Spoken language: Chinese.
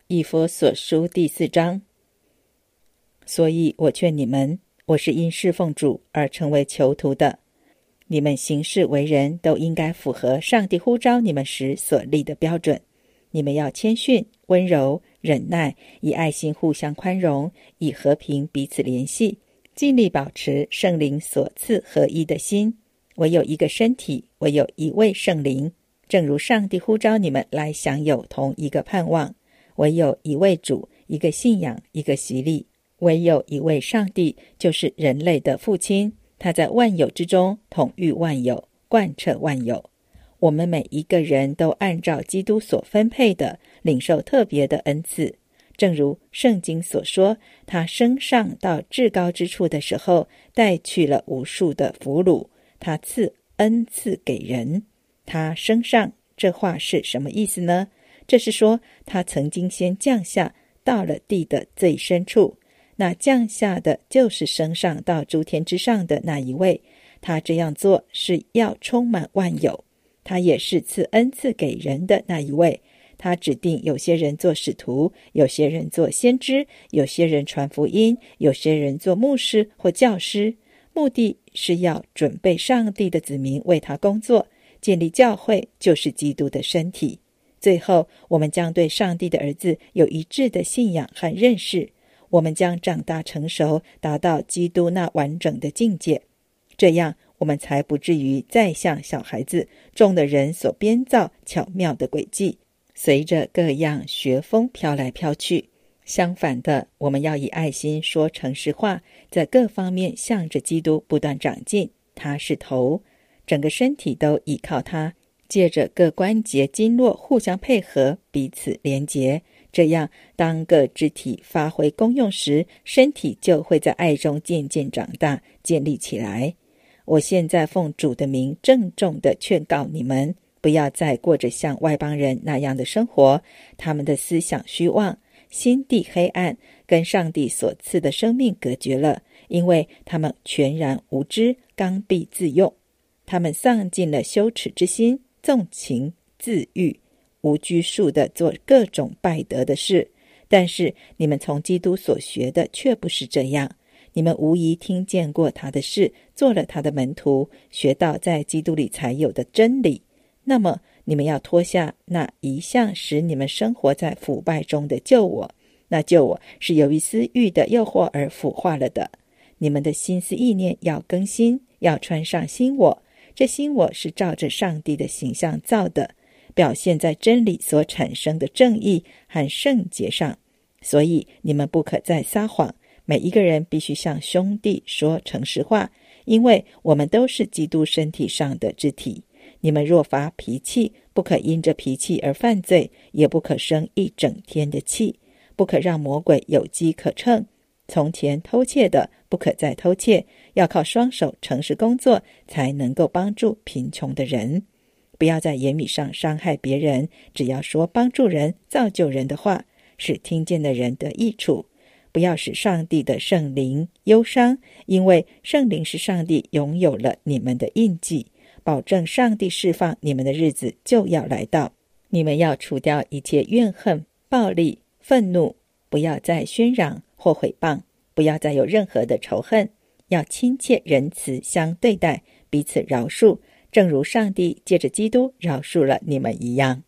以弗所书第4章。所以我劝你们，我是因侍奉主而成为囚徒的，你们行事为人都应该符合上帝呼召你们时所立的标准。你们要谦逊、温柔、忍耐，以爱心互相宽容，以和平彼此联系，尽力保持圣灵所赐合一的心。唯有一个身体，唯有一位圣灵，正如上帝呼召你们来享有同一个盼望。唯有一位主，一个信仰，一个洗礼。唯有一位上帝，就是人类的父亲，他在万有之中统御万有，贯彻万有。我们每一个人都按照基督所分配的领受特别的恩赐，正如圣经所说，他升上到至高之处的时候，带去了无数的俘虏，他赐恩赐给人。他升上，这话是什么意思呢？这是说他曾经先降下到了地的最深处，那降下的就是升上到诸天之上的那一位。他这样做是要充满万有，他也是赐恩赐给人的那一位。他指定有些人做使徒，有些人做先知，有些人传福音，有些人做牧师或教师，目的是要准备上帝的子民为他工作，建立教会，就是基督的身体。最后，我们将对上帝的儿子有一致的信仰和认识，我们将长大成熟，达到基督那完整的境界。这样，我们才不至于再像小孩子中的人所编造巧妙的诡计，随着各样学风飘来飘去。相反的，我们要以爱心说诚实话，在各方面向着基督不断长进。他是头，整个身体都依靠他，借着各关节经络互相配合，彼此连结。这样，当各肢体发挥功用时，身体就会在爱中渐渐长大，建立起来。我现在奉主的名郑重地劝告你们，不要再过着像外邦人那样的生活，他们的思想虚妄，心地黑暗，跟上帝所赐的生命隔绝了，因为他们全然无知，刚愎自用。他们丧尽了羞耻之心，纵情自欲，无拘束地做各种败德的事。但是你们从基督所学的却不是这样，你们无疑听见过他的事，做了他的门徒，学到在基督里才有的真理。那么你们要脱下那一向使你们生活在腐败中的旧我，那旧我是由于私欲的诱惑而腐化了的。你们的心思意念要更新，要穿上新我。这新我是照着上帝的形象造的，表现在真理所产生的正义和圣洁上。所以你们不可再撒谎，每一个人必须向兄弟说诚实话，因为我们都是基督身体上的肢体。你们若发脾气，不可因着脾气而犯罪，也不可生一整天的气，不可让魔鬼有机可乘。从前偷窃的，不可再偷窃，要靠双手诚实工作，才能够帮助贫穷的人。不要在言语上伤害别人，只要说帮助人、造就人的话，使听见的人得益处。不要使上帝的圣灵忧伤，因为圣灵是上帝拥有了你们的印记，保证上帝释放你们的日子就要来到。你们要除掉一切怨恨、暴力、愤怒，不要再喧嚷或毁谤，不要再有任何的仇恨，要亲切仁慈相对待，彼此饶恕，正如上帝借着基督饶恕了你们一样。